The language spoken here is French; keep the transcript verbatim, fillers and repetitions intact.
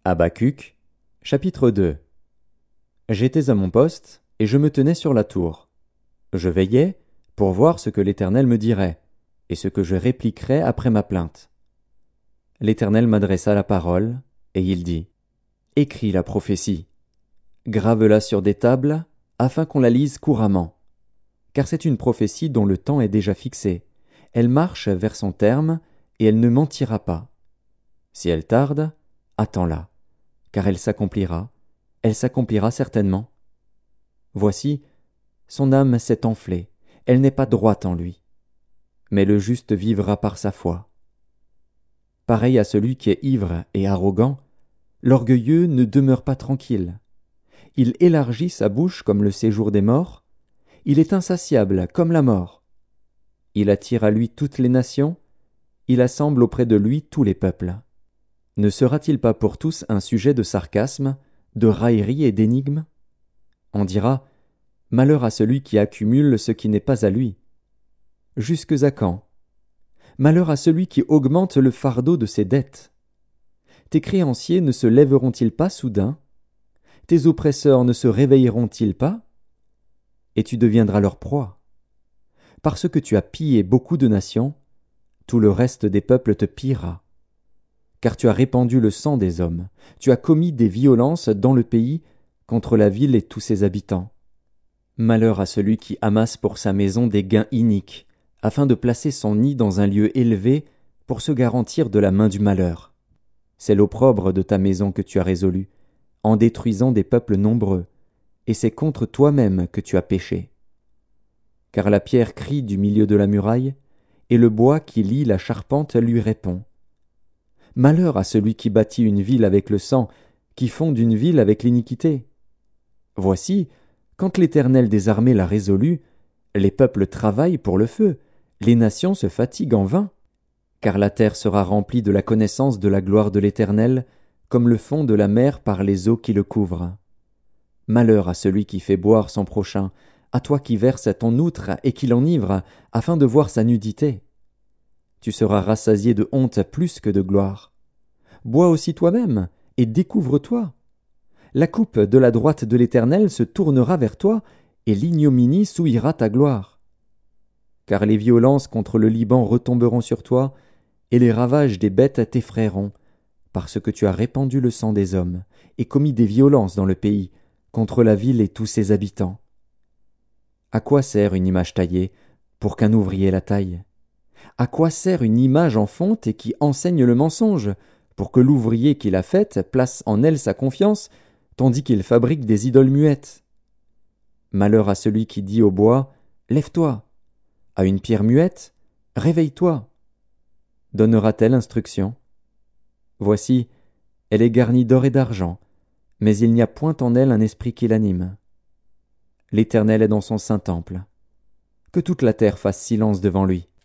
Habacuc, chapitre deux. J'étais à mon poste, et je me tenais sur la tour. Je veillais pour voir ce que l'Éternel me dirait, et ce que je répliquerais après ma plainte. L'Éternel m'adressa la parole, et il dit : Écris la prophétie, grave-la sur des tables, afin qu'on la lise couramment. Car c'est une prophétie dont le temps est déjà fixé. Elle marche vers son terme, et elle ne mentira pas. Si elle tarde, attends-la, car elle s'accomplira, elle s'accomplira certainement. Voici, son âme s'est enflée, elle n'est pas droite en lui. Mais le juste vivra par sa foi. Pareil à celui qui est ivre et arrogant, l'orgueilleux ne demeure pas tranquille. Il élargit sa bouche comme le séjour des morts, il est insatiable comme la mort. Il attire à lui toutes les nations, il assemble auprès de lui tous les peuples. Ne sera-t-il pas pour tous un sujet de sarcasme, de raillerie et d'énigme ? On dira : malheur à celui qui accumule ce qui n'est pas à lui. Jusques à quand ? Malheur à celui qui augmente le fardeau de ses dettes. Tes créanciers ne se lèveront-ils pas soudain ? Tes oppresseurs ne se réveilleront-ils pas ? Et tu deviendras leur proie. Parce que tu as pillé beaucoup de nations, tout le reste des peuples te pillera. Car tu as répandu le sang des hommes, tu as commis des violences dans le pays contre la ville et tous ses habitants. Malheur à celui qui amasse pour sa maison des gains iniques, afin de placer son nid dans un lieu élevé pour se garantir de la main du malheur. C'est l'opprobre de ta maison que tu as résolu, en détruisant des peuples nombreux, et c'est contre toi-même que tu as péché. Car la pierre crie du milieu de la muraille, et le bois qui lie la charpente lui répond. Malheur à celui qui bâtit une ville avec le sang, qui fonde une ville avec l'iniquité. Voici, quand l'Éternel des armées l'a résolu, les peuples travaillent pour le feu, les nations se fatiguent en vain. Car la terre sera remplie de la connaissance de la gloire de l'Éternel, comme le fond de la mer par les eaux qui le couvrent. Malheur à celui qui fait boire son prochain, à toi qui verses ton outre et qui l'enivre, afin de voir sa nudité. Tu seras rassasié de honte plus que de gloire. Bois aussi toi-même, et découvre-toi. La coupe de la droite de l'Éternel se tournera vers toi, et l'ignominie souillera ta gloire. Car les violences contre le Liban retomberont sur toi, et les ravages des bêtes t'effrayeront, parce que tu as répandu le sang des hommes, et commis des violences dans le pays, contre la ville et tous ses habitants. À quoi sert une image taillée, pour qu'un ouvrier la taille ? À quoi sert une image en fonte et qui enseigne le mensonge, pour que l'ouvrier qui l'a faite place en elle sa confiance, tandis qu'il fabrique des idoles muettes ? Malheur à celui qui dit au bois : lève-toi, à une pierre muette : réveille-toi. Donnera-t-elle instruction ? Voici, elle est garnie d'or et d'argent, mais il n'y a point en elle un esprit qui l'anime. L'Éternel est dans son saint temple. Que toute la terre fasse silence devant lui.